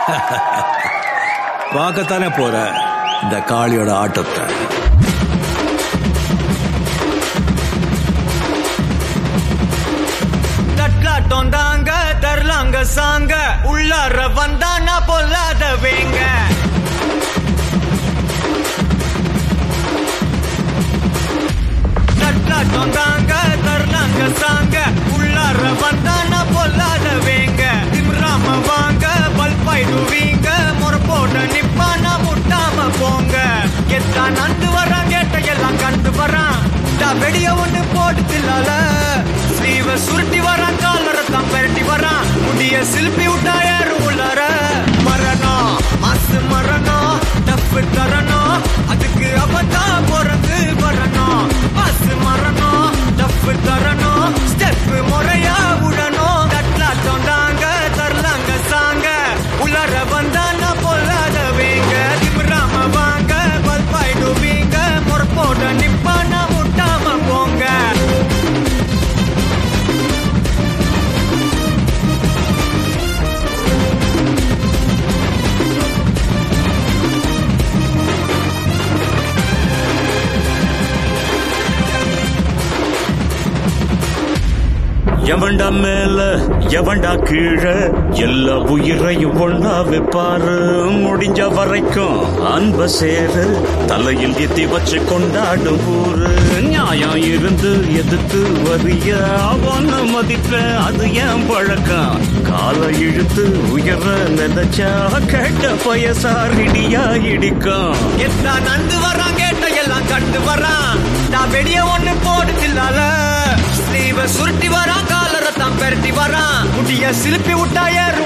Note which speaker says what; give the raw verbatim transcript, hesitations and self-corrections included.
Speaker 1: பார்க்கத்தானே போற இந்த காளியோட ஆட்டத்தை.
Speaker 2: தட்லாட்டம் தாங்க தரலாங்க சாங்க உள்ளார வந்தானா பொல்லாத வேங்க. தட்லாட்டம் தாங்க தரலாங்க சாங்க உள்ளார வந்தானா பொல்லாத வேங்க. திம்ராம வாங்க பல்பாயிடுவீங்க முறப்போட நிப்பானா முட்டாம போங்க. எத்தா நந்து வரான் கேட்ட எல்லாம் கண்டு வரான் வெடிய ஒண்ணு போட்டுலால. ஸ்லீவ சுருட்டி வரான் காலரத்தான் பெரட்டி வரான் முடிய சில்பி விட்டா ஏறும் உள்ளார. மரணம் மாசு மரணம் டப்பு தரணும் அதுக்கு அவதா பிறந்து வரணும். மாசு மரணம் டப்பு தரணும் ஸ்டெப் முறையா விடணும். தட்லாட்டம் தாங்க தரலாங்க சாங்க உள்ளார வந்தானா பொல்லாத வேங்க. திமிராம வாங்க பல்பாயிடுவீங்க முறப்போட நிப்பானா முட்டாம போங்க.
Speaker 3: எவன்டா மேல எவன்டா கீழே எல்லா உயிரையும் ஒன்னா வைப்பாரு. முடிஞ்ச வரைக்கும் அன்ப சேரு தலையில் எத்தி வச்சு கொண்டாடும் ஊரு. நியாயம் இருந்து எதிர்த்து வரிய அவன மதிப்ப அது ஏன் பழக்கம். காலை இழுத்து உயர நினைச்சா கேட்ட பயசாரிடியா இடிக்கும்.
Speaker 2: எத்தா நந்து வரான் கேட்ட எல்லாம் கண்டு வரான் நான் வெடிய ஒண்ணு போடுதில்லால. ஸ்லீவ சுருட்டி வரான் காலரத்தான் பெரட்டி வரான் முடிய சிலுப்பி விட்டா ஏறு